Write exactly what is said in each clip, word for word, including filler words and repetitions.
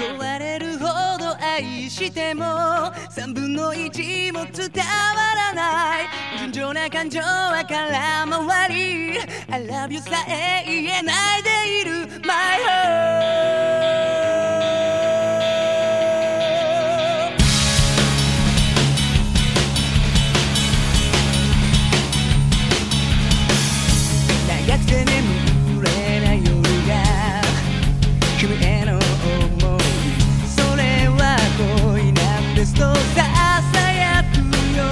壊れるほど愛しても三分の一も伝わらない純情な感情は空回り I love you さえ言えないでいる My heart長くて眠れない夜が君への想いそれは恋なんですとささやくよ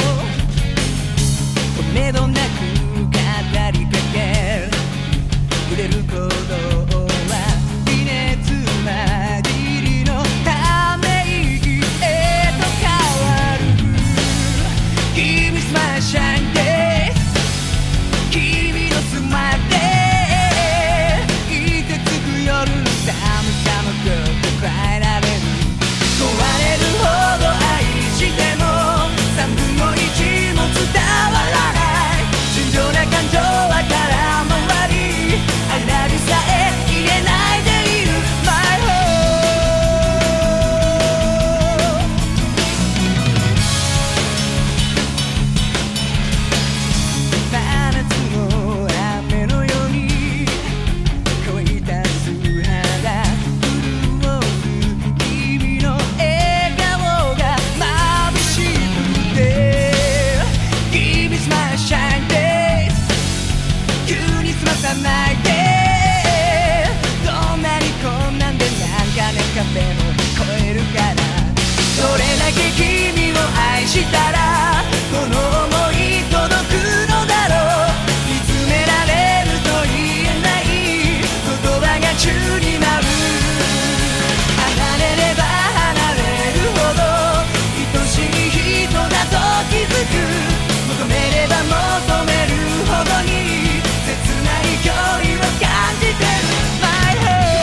とめどなく語りかける触れることは微熱混じりのため息へと変わる君スマイシャインデイ君のスマイルでいてつく夜の寒さもぐっと変えられる壊れるほど愛しても三分の一も伝わらない純情な感情は空回り I love you さえ言えないでいる My heart 真夏の雨のように乾いた素肌潤す君の笑顔が眩しくて Give me my shine days 急に済まさないでどんなに困難でなんかね壁も越えるからどれだけ君を愛したらこの想い届くのだろう見つめられると言えない言葉が宙に舞う離れれば離れるほど愛しい人だと気づく求めれば求めるほどに切ない距離を感じてる My heart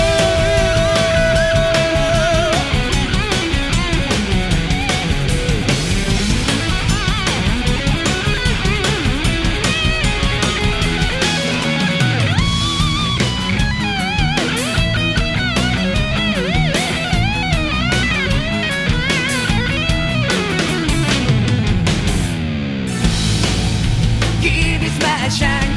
Give me my shine